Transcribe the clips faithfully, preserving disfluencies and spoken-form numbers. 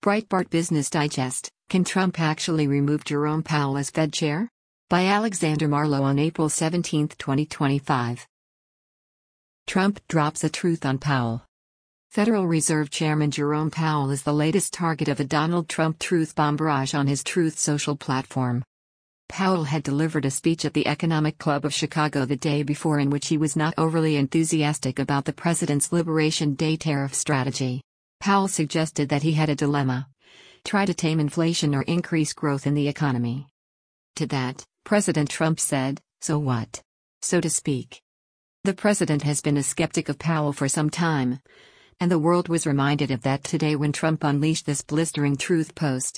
Breitbart Business Digest: Can Trump actually remove Jerome Powell as Fed chair? By Alexander Marlowe on April seventeenth, twenty twenty-five. Trump drops a truth on Powell. Federal Reserve Chairman Jerome Powell is the latest target of a Donald Trump truth bomb barrage on his Truth Social platform. Powell had delivered a speech at the Economic Club of Chicago the day before in which he was not overly enthusiastic about the president's Liberation Day tariff strategy. Powell suggested that he had a dilemma: try to tame inflation or increase growth in the economy. To that, President Trump said, "So what?" so to speak. The president has been a skeptic of Powell for some time, and the world was reminded of that today when Trump unleashed this blistering truth post.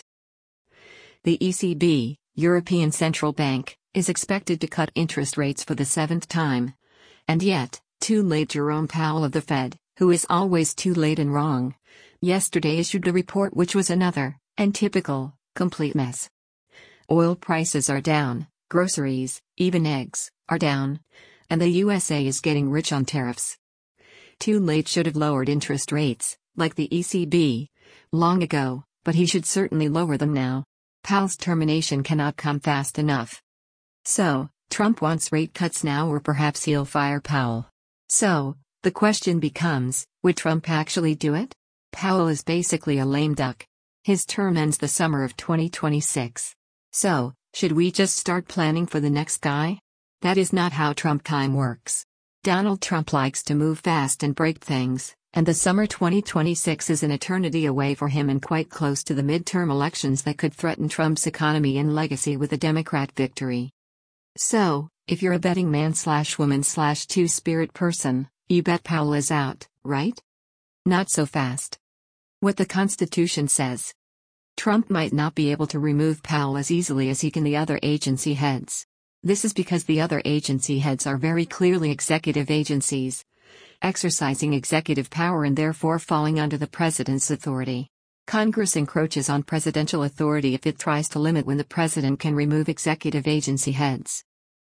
The E C B, European Central Bank, is expected to cut interest rates for the seventh time. And yet, too late. Jerome Powell of the Fed, who is always too late and wrong, yesterday issued a report which was another, and typical, complete mess. Oil prices are down, groceries, even eggs, are down, and the U S A is getting rich on tariffs. Too late should have lowered interest rates, like the E C B, long ago, but he should certainly lower them now. Powell's termination cannot come fast enough. So, Trump wants rate cuts now, or perhaps he'll fire Powell. So, the question becomes, would Trump actually do it? Powell is basically a lame duck. His term ends the summer of twenty twenty-six. So, should we just start planning for the next guy? That is not how Trump time works. Donald Trump likes to move fast and break things, and the summer twenty twenty-six is an eternity away for him and quite close to the midterm elections that could threaten Trump's economy and legacy with a Democrat victory. So, if you're a betting man slash woman slash two-spirit person, you bet Powell is out, right? Not so fast. What the Constitution says: Trump might not be able to remove Powell as easily as he can the other agency heads. This is because the other agency heads are very clearly executive agencies, exercising executive power and therefore falling under the president's authority. Congress encroaches on presidential authority if it tries to limit when the president can remove executive agency heads.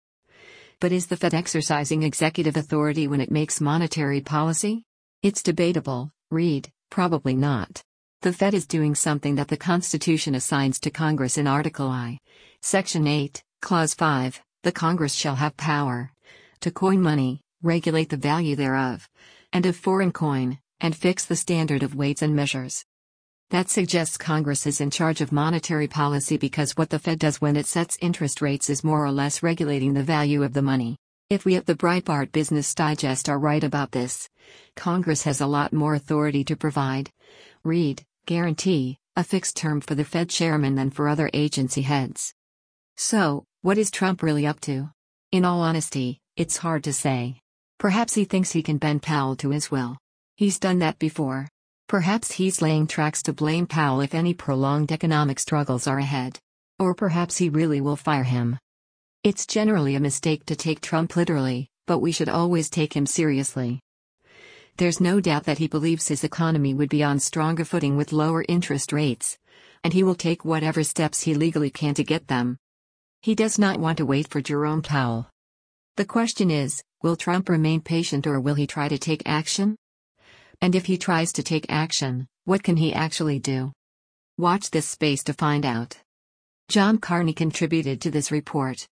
But is the Fed exercising executive authority when it makes monetary policy? It's debatable. Read, probably not. The Fed is doing something that the Constitution assigns to Congress in Article I, Section eight, Clause five, the Congress shall have power to coin money, regulate the value thereof, and of foreign coin, and fix the standard of weights and measures. That suggests Congress is in charge of monetary policy because what the Fed does when it sets interest rates is more or less regulating the value of the money. If we at the Breitbart Business Digest are right about this, Congress has a lot more authority to provide, read, guarantee, a fixed term for the Fed chairman than for other agency heads. So, what is Trump really up to? In all honesty, it's hard to say. Perhaps he thinks he can bend Powell to his will. He's done that before. Perhaps he's laying tracks to blame Powell if any prolonged economic struggles are ahead. Or perhaps he really will fire him. It's generally a mistake to take Trump literally, but we should always take him seriously. There's no doubt that he believes his economy would be on stronger footing with lower interest rates, and he will take whatever steps he legally can to get them. He does not want to wait for Jerome Powell. The question is, will Trump remain patient or will he try to take action? And if he tries to take action, what can he actually do? Watch this space to find out. John Carney contributed to this report.